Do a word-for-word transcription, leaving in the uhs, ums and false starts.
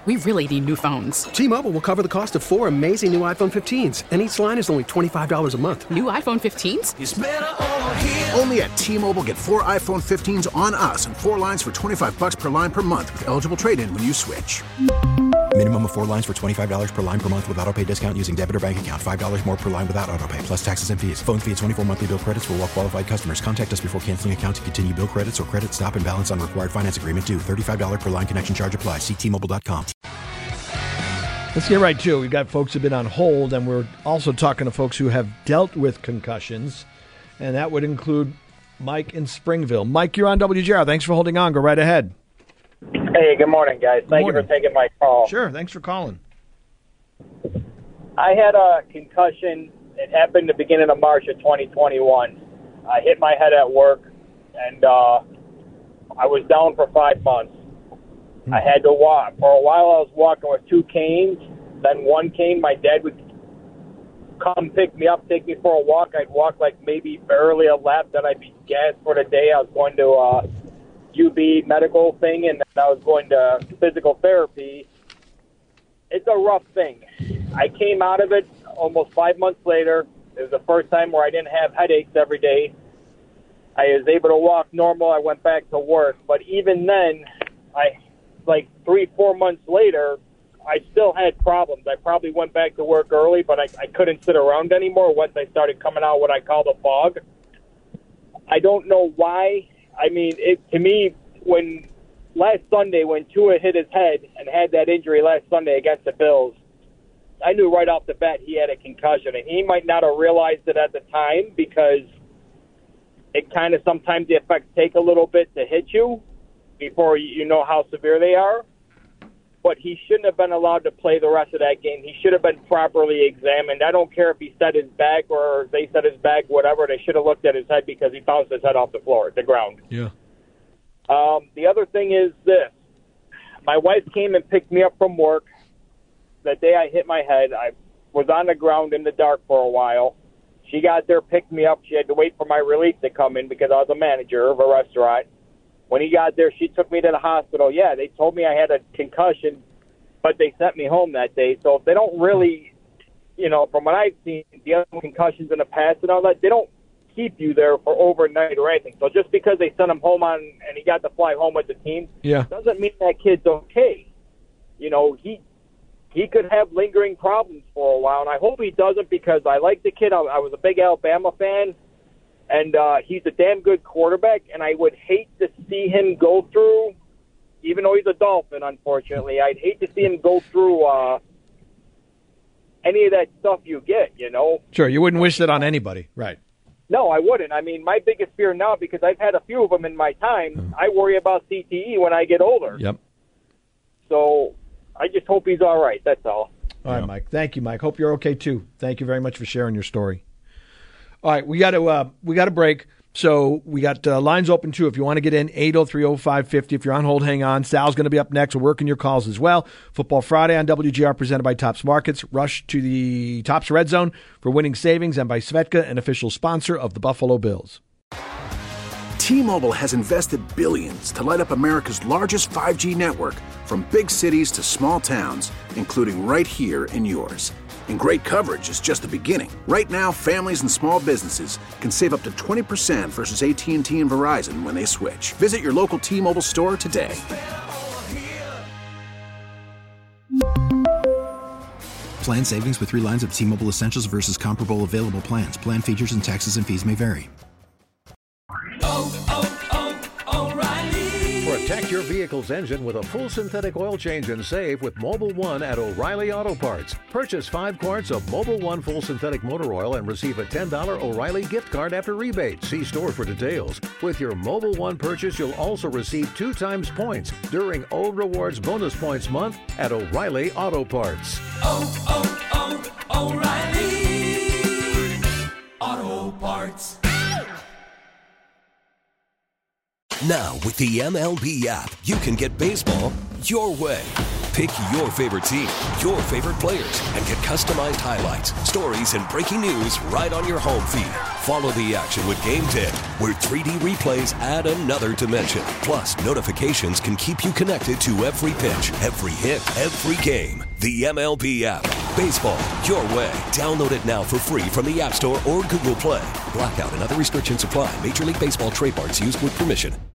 we really need new phones. T-Mobile will cover the cost of four amazing new iPhone fifteens, and each line is only twenty-five dollars a month. New iPhone fifteens? It's better over here. Only at T-Mobile, get four iPhone fifteens on us and four lines for twenty-five dollars per line per month with eligible trade-in when you switch. Minimum of four lines for twenty-five dollars per line per month with autopay discount using debit or bank account. five dollars more per line without autopay, plus taxes and fees. Phone fee at twenty-four monthly bill credits for well-qualified customers. Contact us before canceling account to continue bill credits or credit stop and balance on required finance agreement due. thirty-five dollars per line connection charge applies. See T Mobile dot com. Let's get right to it. We've got folks who have been on hold, and we're also talking to folks who have dealt with concussions, and that would include Mike in Springville. Mike, you're on W G R. Thanks for holding on. Go right ahead. Hey, good morning, guys. Thank morning. you for taking my call. Sure, thanks for calling. I had a concussion. It happened the beginning of March of twenty twenty-one. I hit my head at work, and uh, I was down for five months. Hmm. I had to walk. For a while, I was walking with two canes. Then one cane, my dad would come pick me up, take me for a walk. I'd walk like maybe barely a lap. Then I'd be gassed for the day. I was going to uh, U B medical thing, and then I was going to physical therapy. It's a rough thing. I came out of it almost five months later. It was the first time where I didn't have headaches every day. I was able to walk normal. I went back to work. But even then, I like three, four months later, I still had problems. I probably went back to work early, but I, I couldn't sit around anymore once I started coming out what I call the fog. I don't know why. I mean, it to me, when last Sunday, when Tua hit his head and had that injury last Sunday against the Bills, I knew right off the bat he had a concussion. And he might not have realized it at the time because it kind of sometimes the effects take a little bit to hit you before you know how severe they are. But he shouldn't have been allowed to play the rest of that game. He should have been properly examined. I don't care if he set his back or they set his back, whatever. They should have looked at his head because he bounced his head off the floor, the ground. Yeah. Um, the other thing is this. My wife came and picked me up from work. The day I hit my head, I was on the ground in the dark for a while. She got there, picked me up. She had to wait for my relief to come in because I was a manager of a restaurant. When he got there, she took me to the hospital. Yeah, they told me I had a concussion, but they sent me home that day. So if they don't really, you know, from what I've seen, the other concussions in the past and all that, they don't keep you there for overnight or anything. So just because they sent him home on and he got to fly home with the team, yeah, doesn't mean that kid's okay. You know, he he could have lingering problems for a while, and I hope he doesn't because I like the kid. I, I was a big Alabama fan. And uh, he's a damn good quarterback, and I would hate to see him go through, even though he's a Dolphin, unfortunately, I'd hate to see him go through uh, any of that stuff you get, you know? Sure, you wouldn't wish that on anybody, right? No, I wouldn't. I mean, my biggest fear now, because I've had a few of them in my time, mm. I worry about C T E when I get older. Yep. So I just hope he's all right, that's all. All right, Mike. Thank you, Mike. Hope you're okay, too. Thank you very much for sharing your story. All right, we got to uh, we got to break. So we got uh, lines open too. If you want to get in, eight oh three oh five fifty. If you're on hold, hang on. Sal's going to be up next. We're working your calls as well. Football Friday on W G R presented by Tops Markets. Rush to the Tops Red Zone for winning savings and by Svedka, an official sponsor of the Buffalo Bills. T-Mobile has invested billions to light up America's largest five G network from big cities to small towns, including right here in yours. And great coverage is just the beginning. Right now, families and small businesses can save up to twenty percent versus A T and T and Verizon when they switch. Visit your local T-Mobile store today. Plan savings with three lines of T-Mobile Essentials versus comparable available plans. Plan features and taxes and fees may vary. Oh, oh, oh, O'Reilly. Protect your vehicle's engine with a full synthetic oil change and save with Mobil one at O'Reilly Auto Parts. Purchase five quarts of Mobil one full synthetic motor oil and receive a ten dollars O'Reilly gift card after rebate. See store for details. With your Mobil one purchase, you'll also receive two times points during O Rewards Bonus Points Month at O'Reilly Auto Parts. Oh, oh, oh, O'Reilly Auto Parts. Now, with the M L B app, you can get baseball your way. Pick your favorite team, your favorite players, and get customized highlights, stories, and breaking news right on your home feed. Follow the action with Game Tip, where three D replays add another dimension. Plus, notifications can keep you connected to every pitch, every hit, every game. The M L B app. Baseball, your way. Download it now for free from the App Store or Google Play. Blackout and other restrictions apply. Major League Baseball trademarks used with permission.